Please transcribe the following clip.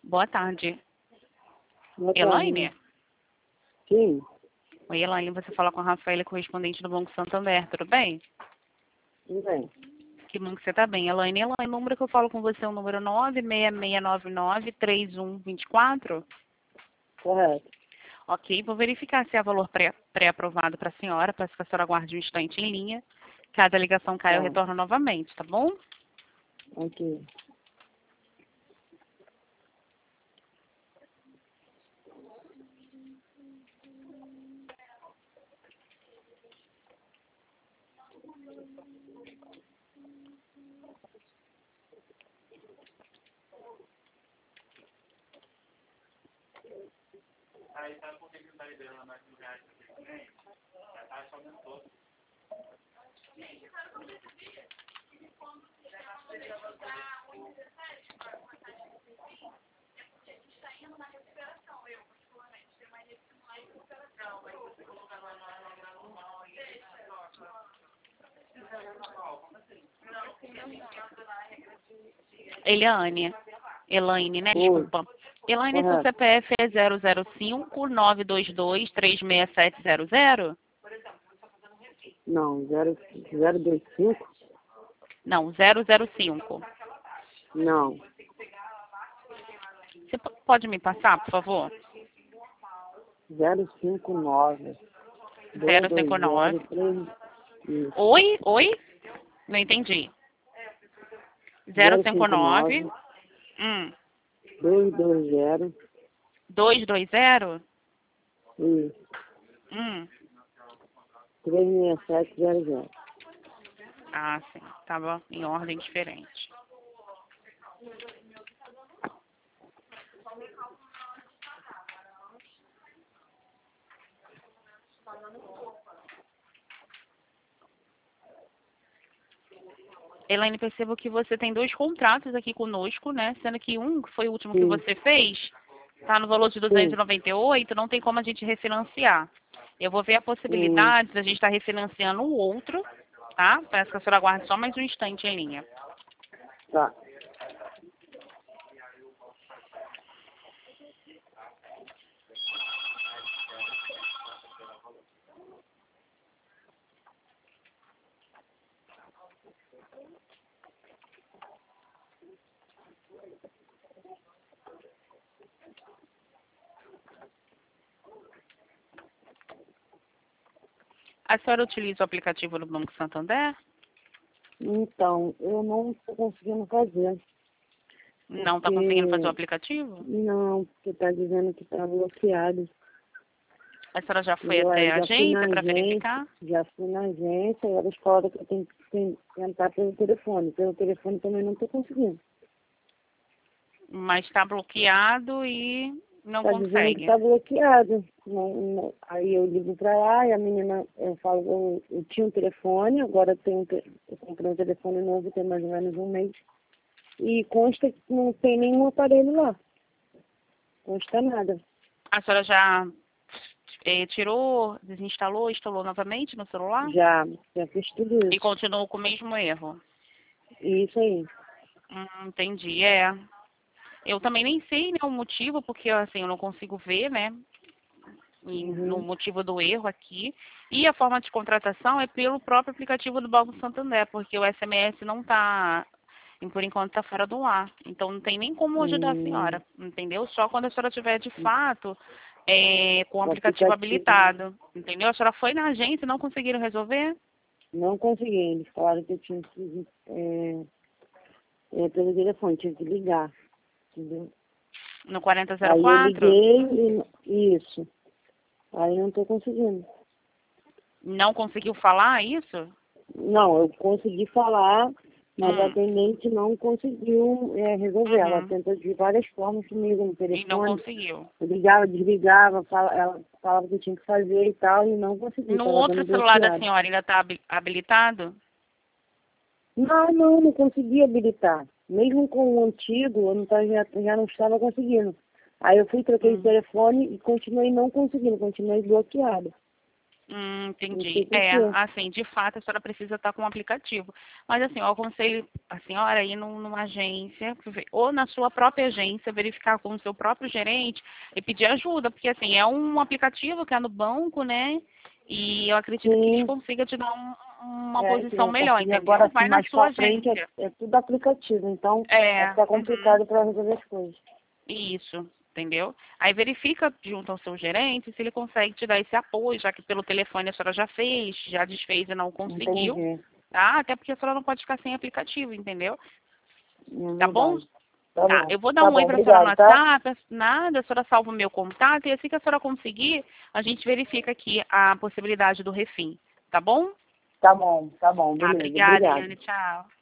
Boa tarde. Boa tarde. Elaine? Sim, Oi, Elaine, você fala com a Rafaela, correspondente do Banco Santander, tudo bem? tudo bem. Que bom que você está bem. Elaine, o número que eu falo com você é o número 96699-3124? Correto. Ok, vou verificar se há valor pré-aprovado para a senhora, peço que a senhora aguarde um instante em linha. Caso a ligação caia, eu Tá. retorno novamente, tá bom? Ok. Elaine, né? Oi. Desculpa. Elaine, seu Correto. CPF é 005-922-36700? Não, 025? Não, 005. Não. Você pode me passar, por favor? 059. 059. 220. Isso. Oi? Não entendi. 059. 220. 220. Isso. 36700. Ah, sim. Tava em ordem diferente. Elaine, percebo que você tem 2 contratos aqui conosco, né? Sendo que um, que foi o último que Sim. você fez, está no valor de 298, não tem como a gente refinanciar. Eu vou ver a possibilidade de a gente estar refinanciando o outro, tá? Peço que a senhora aguarde só mais um instante em linha. Tá. A senhora utiliza o aplicativo do Banco Santander? Então, eu não estou conseguindo fazer. Não está conseguindo fazer o Porque... aplicativo? Não, porque está dizendo que está bloqueado. A senhora já foi Eu até a já fui na agência para agência, verificar? já fui na agência, e elas falaram que eu tenho que tentar pelo telefone. Pelo telefone também não estou conseguindo. Mas está bloqueado e não Está dizendo que consegue. está bloqueado. Aí eu ligo para lá e a menina, eu falo, eu tinha um telefone, agora eu comprei um telefone novo, tem mais ou menos um mês. E consta que não tem nenhum aparelho lá. Consta nada. A senhora já tirou, desinstalou, instalou novamente no celular? Já fiz tudo E isso. continuou com o mesmo erro? Isso aí. Entendi, Eu também nem sei, né, o motivo, porque assim, eu não consigo ver, né, no Uhum. motivo do erro aqui. E a forma de contratação é pelo próprio aplicativo do Banco Santander, porque o SMS não está, por enquanto, está fora do ar. Então não tem nem como ajudar a senhora, entendeu? Só quando a senhora tiver de fato com o O aplicativo aplicativo habilitado, entendeu? A senhora foi na agência e não conseguiram resolver? não consegui. Eles falaram que eu tinha que pelo telefone, tinha que ligar. Entendeu? No Aí eu 4004? liguei e isso. Aí não estou conseguindo. Não conseguiu falar isso? Não, eu consegui falar, mas a Hum. atendente não conseguiu resolver. Ela Uhum. tentou de várias formas comigo no E não telefone. conseguiu. Eu ligava, desligava, ela falava o que eu tinha que fazer e tal, e não consegui, No estava outro dando celular da bloqueado. senhora ainda está habilitado? Não consegui habilitar. Mesmo com o antigo, eu não tava, já não estava conseguindo. Aí eu fui, troquei de telefone e continuei não conseguindo, continuei bloqueado. Entendi. Assim, de fato, a senhora precisa estar com o aplicativo. Mas, assim, eu aconselho a senhora a ir numa agência, ou na sua própria agência, verificar com o seu próprio gerente e pedir ajuda, porque, assim, é um aplicativo que é no banco, né? E eu acredito que eles consigam te dar uma posição melhor, entendeu? Agora, assim, vai na mais sua pra frente agência. é tudo aplicativo, então vai ficar complicado para resolver as coisas. Isso, entendeu? Aí verifica junto ao seu gerente se ele consegue te dar esse apoio, já que pelo telefone a senhora já fez, já desfez e não conseguiu. Entendi. Tá? Até porque a senhora não pode ficar sem aplicativo, entendeu? É Tá bom? Tá bom. Eu vou dar um oi pra senhora no WhatsApp, nada, a senhora salva o meu contato e assim que a senhora conseguir, a gente verifica aqui a possibilidade do refim. Tá bom? Tá bom, beleza. Obrigada, Obrigada. Eliane. Tchau.